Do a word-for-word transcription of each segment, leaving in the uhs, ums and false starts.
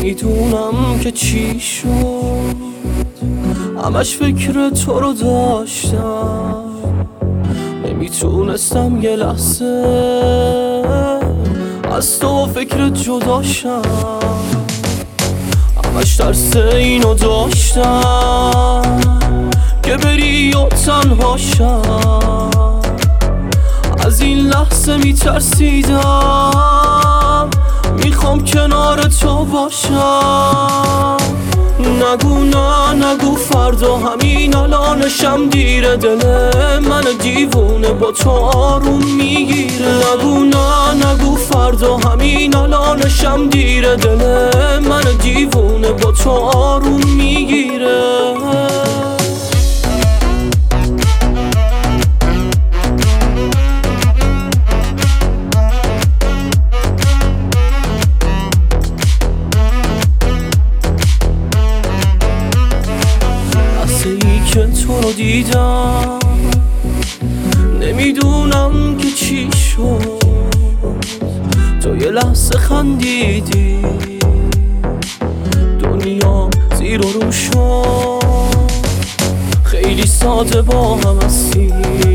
نمیدونم که چی شد، همش فکر تو رو داشتم، نمیتونستم یه لحظه از تو فکر جداشم. همش ترس اینو داشتم که بری و تنهاشم، از این لحظه میترسیدم، میخوام کنار تو باشم. نگو نه نگو فردا، همین الانشم دیره، دل من دیوونه با تو آروم میگیره. نگو نه نگو فردا، همین الانشم دیره، دل من دیوونه با تو آروم میگیره. که تو رو دیدم نمیدونم که چی شد، تو یه لحظه خندیدی، دنیا زیر و رو شد. خیلی ساده با هم هستی،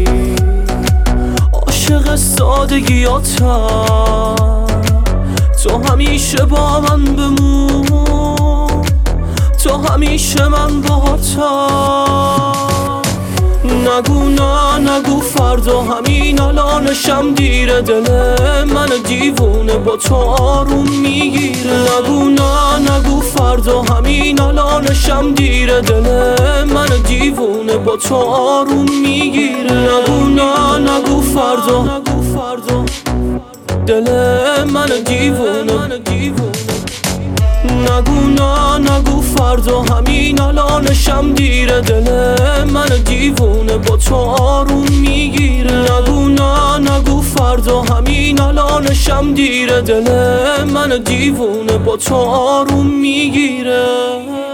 عاشق سادگیاتم، تو همیشه با من بمون، تو همیشه من باهاتم. نگو نه نگو فردا، همین الانشم دیره، دل من دیوونه با تو آروم میگیره. نگو نه نگو فردا، همین الانشم دیره، دل من دیوونه با تو آروم میگیره. نگو نه نگو فردا، نگو فردا، دل من دیوونه. نگو نه نگو فردا، همین الانشم دیره، دل من دیوونه با تو آروم میگیره. نگو نه نگو فردا، همین الانشم دیره، دل من دیوونه با تو آروم میگیره.